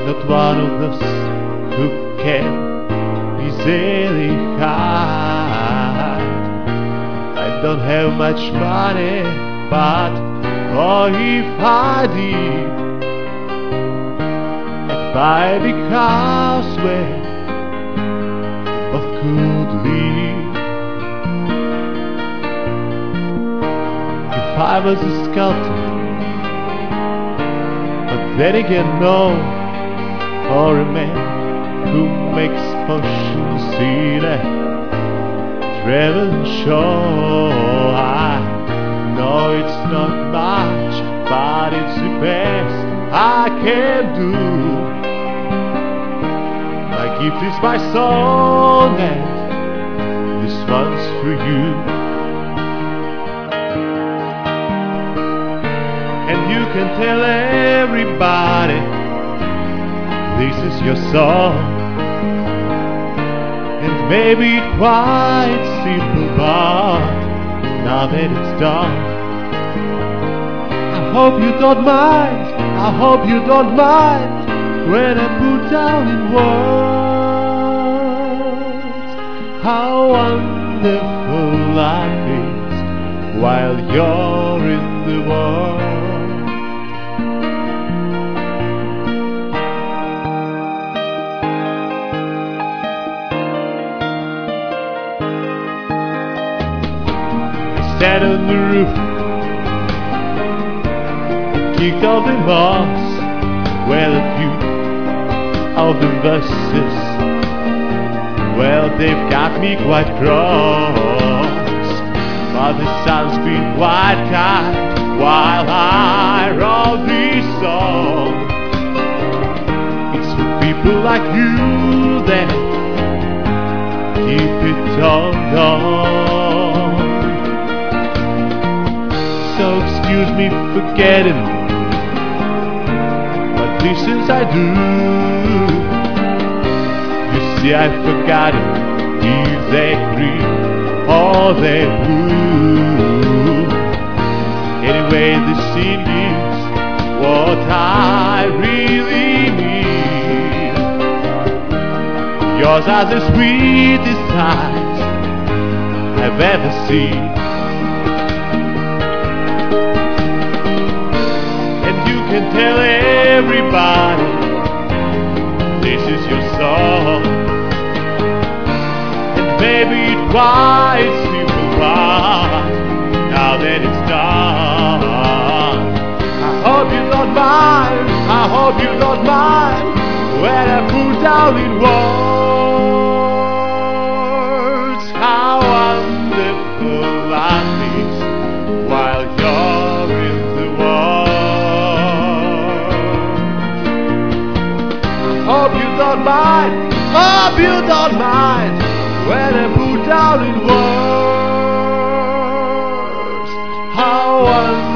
not one of those who can easily hide. I don't have much money, but oh, if I did, I'd buy a big house where we both could live. If I was a sculptor, but then again no, or a man who makes potions in a travel show. I know it's not much, but it's the best I can do. My gift is my song, and this one's for you. And you can tell everybody this is your song. And maybe it's quite simple, but now that it's done, I hope you don't mind, I hope you don't mind when I put down in words how wonderful life is while you're in the world. Sat on the roof, kicked off the moss. Well, a few of the verses, well, they've got me quite cross. But the sun's been quite kind while I wrote this song. It's for people like you that keep it all gone. So excuse me for getting what visions I do. You see, I've forgotten if they green or they blue. Anyway, the scene is what I really need. Yours are the sweetest eyes I've ever seen. Can tell everybody this is your song. And maybe it's quite simple, but now that it's done, I hope you don't mind, I hope you don't mind when I put down in words how wonderful life is while you're in the world. Hope you don't mind, hope you don't mind when I put down in words how